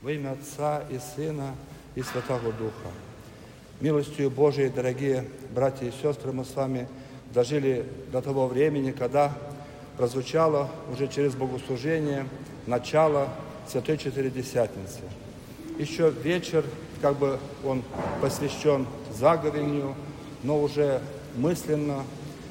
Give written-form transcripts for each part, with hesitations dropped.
Во имя Отца и Сына и Святого Духа. Милостью Божией, дорогие братья и сестры, мы с вами дожили до того времени, когда прозвучало уже через богослужение начало Святой Четыредесятницы. Еще вечер, как бы он посвящен заговорению, но уже мысленно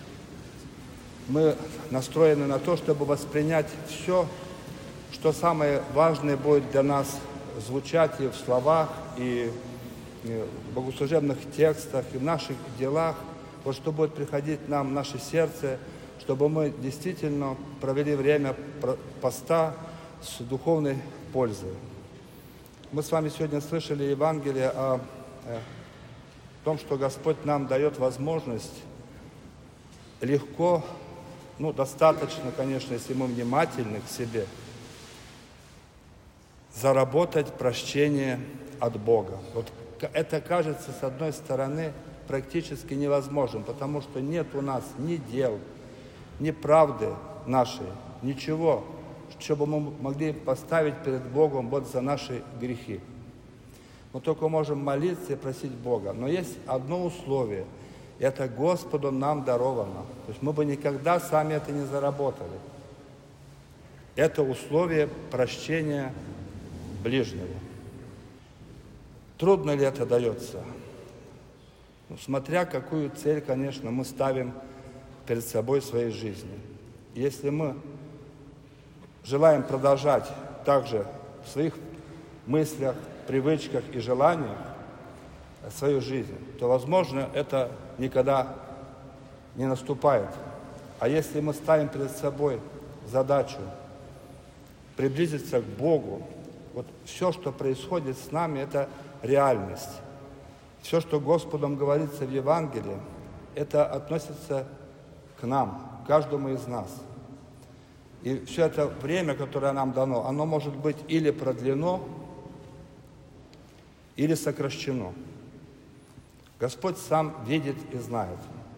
мы настроены на то, чтобы воспринять все, что самое важное будет для нас звучать и в словах, и в богослужебных текстах, и в наших делах, вот что будет приходить нам в наше сердце, чтобы мы действительно провели время поста с духовной пользой. Мы с вами сегодня слышали Евангелие о том, что Господь нам дает возможность легко, достаточно, конечно, если мы внимательны к себе, заработать прощение от Бога. Вот это кажется, с одной стороны, практически невозможным, потому что нет у нас ни дел, ни правды нашей, ничего, чтобы мы могли поставить перед Богом вот за наши грехи. Мы только можем молиться и просить Бога. Но есть одно условие. Это Господу нам даровано. То есть мы бы никогда сами это не заработали. Это условие прощения ближнего. Трудно ли это дается? Смотря какую цель, конечно, мы ставим перед собой в своей жизни. Если мы желаем продолжать также в своих мыслях, привычках и желаниях свою жизнь, то, возможно, это никогда не наступает. А если мы ставим перед собой задачу приблизиться к Богу, вот все, что происходит с нами, это реальность. Все, что Господом говорится в Евангелии, это относится к нам, к каждому из нас. И все это время, которое нам дано, оно может быть или продлено, или сокращено. Господь сам видит и знает.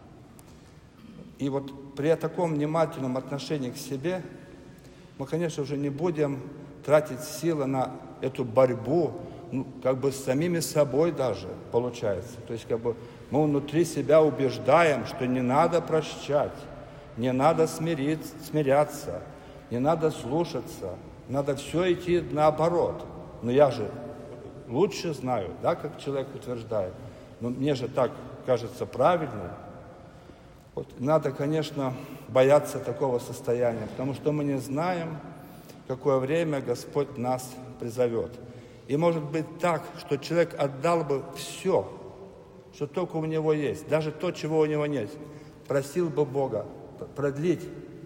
И вот при таком внимательном отношении к себе мы, конечно, уже не будем тратить силы на эту борьбу, с самими собой даже получается. То есть мы внутри себя убеждаем, что не надо прощать, не надо смиряться, не надо слушаться, надо все идти наоборот. Но я же лучше знаю, как человек утверждает. Но мне же так кажется правильно. Вот надо, конечно, бояться такого состояния, потому что мы не знаем, в какое время Господь нас призовет. И может быть так, что человек отдал бы все, что только у него есть, даже то, чего у него нет, просил бы Бога продлить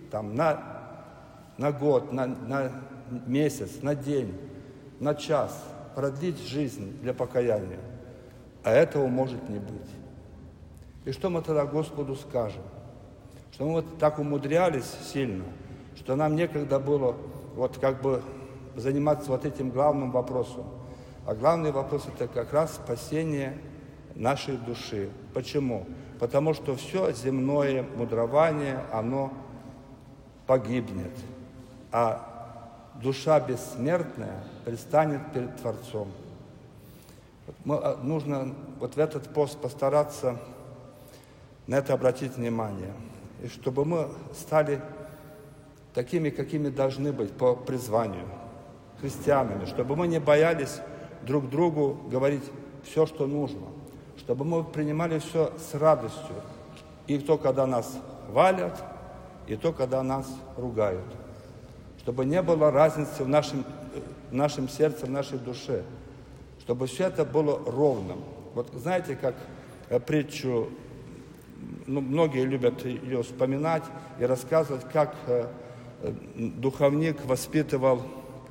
на год, на месяц, на день, на час, продлить жизнь для покаяния. А этого может не быть. И что мы тогда Господу скажем? Что мы так умудрялись сильно, что нам некогда было заниматься этим главным вопросом. А главный вопрос – это как раз спасение нашей души. Почему? Потому что все земное мудрование, оно погибнет. А душа бессмертная предстанет перед Творцом. Нужно в этот пост постараться на это обратить внимание. И чтобы мы стали такими, какими должны быть по призванию, христианами, чтобы мы не боялись друг другу говорить все, что нужно, чтобы мы принимали все с радостью, и то, когда нас хвалят, и то, когда нас ругают, чтобы не было разницы в нашем сердце, в нашей душе, чтобы все это было ровным. Вот знаете, как притчу, многие любят ее вспоминать и рассказывать, как духовник воспитывал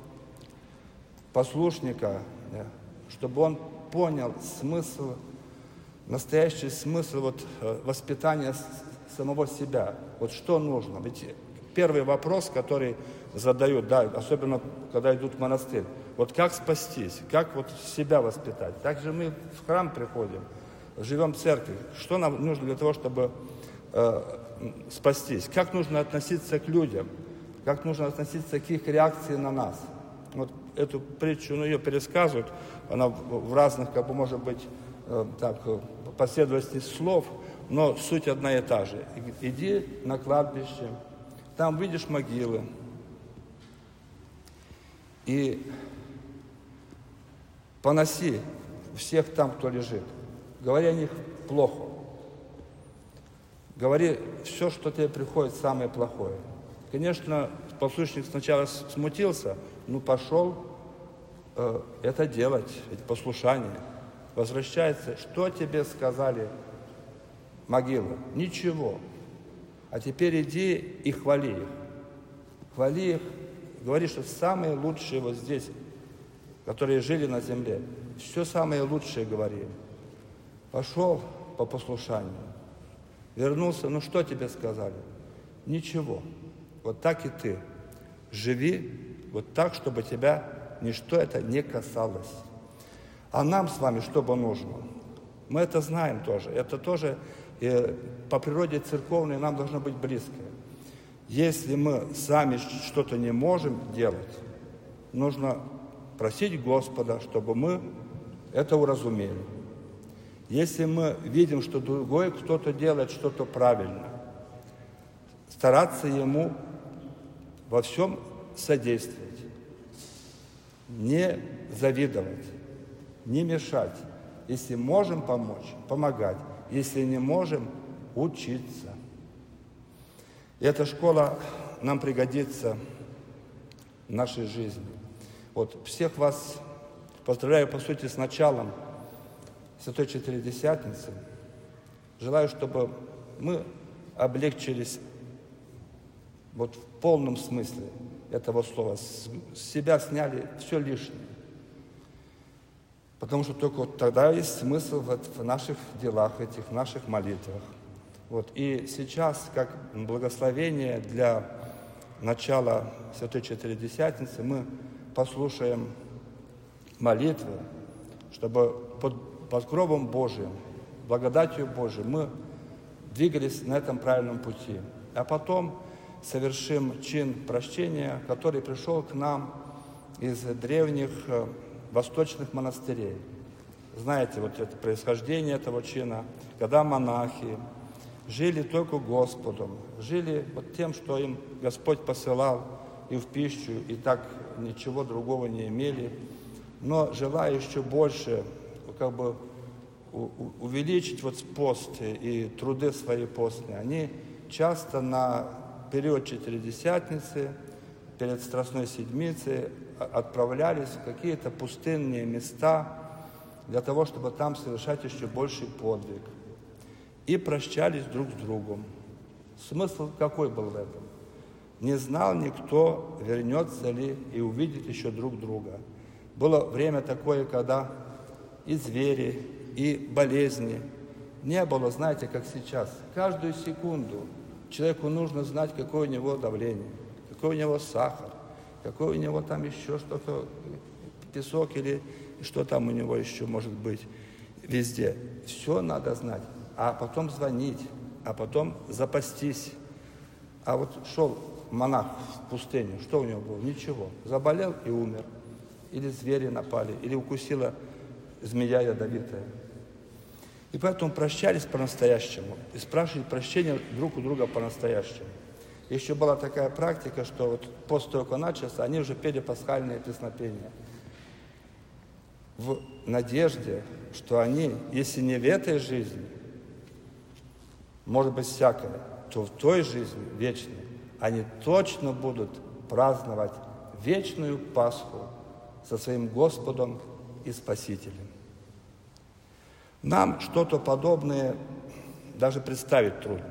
послушника, чтобы он понял настоящий смысл воспитания самого себя. Вот что нужно. Ведь первый вопрос, который задают, особенно когда идут в монастырь, как спастись, как себя воспитать. Также мы в храм приходим, живем в церкви. Что нам нужно для того, чтобы спастись? Как нужно относиться к людям? Как нужно относиться к их реакции на нас? эту притчу, ее пересказывают, она в разных, может быть, последовательности слов, но суть одна и та же. Иди на кладбище, там видишь могилы, и поноси всех там, кто лежит. Говори о них плохо. Говори все, что тебе приходит, самое плохое. Конечно, послушник сначала смутился, пошел это делать, это послушание. Возвращается, что тебе сказали могила? Ничего. А теперь иди и хвали их. Хвали их, говори, что самые лучшие вот здесь, которые жили на земле, все самое лучшее говори. Пошел по послушанию. Вернулся, что тебе сказали? Ничего. Вот так и ты. Живи вот так, чтобы тебя ничто это не касалось. А нам с вами что бы нужно? Мы это знаем тоже. Это тоже по природе церковной нам должно быть близко. Если мы сами что-то не можем делать, нужно просить Господа, чтобы мы это уразумели. Если мы видим, что другой кто-то делает что-то правильно, стараться ему во всем содействовать, не завидовать, не мешать. Если можем помочь, помогать. Если не можем, учиться. И эта школа нам пригодится в нашей жизни. Вот всех вас поздравляю, по сути, с началом Святой Четыредесятницы. Желаю, чтобы мы облегчились вот в полном смысле этого слова. С себя сняли все лишнее. Потому что только вот тогда есть смысл в наших делах, этих наших молитвах. Вот. И сейчас, как благословение для начала Святой Четыредесятницы, мы послушаем молитвы, чтобы под покровом Божиим, благодатью Божией мы двигались на этом правильном пути. А потом совершим чин прощения, который пришел к нам из древних восточных монастырей. Знаете, вот это происхождение этого чина, когда монахи жили только Господом, жили вот тем, что им Господь посылал и в пищу, и так ничего другого не имели, но желая еще больше увеличить вот пост и труды свои постные, они часто на период Четыредесятницы, перед Страстной Седмицей отправлялись в какие-то пустынные места для того, чтобы там совершать еще больший подвиг. И прощались друг с другом. Смысл какой был в этом? Не знал никто, вернется ли и увидит еще друг друга. Было время такое, когда и звери, и болезни не было, знаете, как сейчас. Каждую секунду человеку нужно знать, какое у него давление, какой у него сахар, какой у него там еще что-то, песок или что там у него еще может быть везде. Все надо знать, а потом звонить, а потом запастись. А вот шел монах в пустыню, что у него было? Ничего. Заболел и умер. Или звери напали, или укусила змея ядовитая. И поэтому прощались по-настоящему и спрашивали прощения друг у друга по-настоящему. Еще была такая практика, что вот пост только начался, они уже пели пасхальные песнопения. В надежде, что они, если не в этой жизни, может быть всякое, то в той жизни вечной они точно будут праздновать вечную Пасху со своим Господом и Спасителем. Нам что-то подобное даже представить трудно.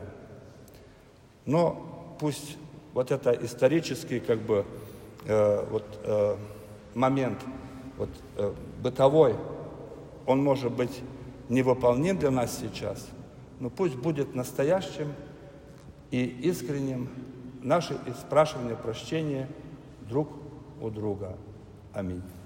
Но пусть вот это исторический момент, бытовой, он может быть невыполним для нас сейчас, но пусть будет настоящим и искренним наше спрашивание прощения друг у друга. Аминь.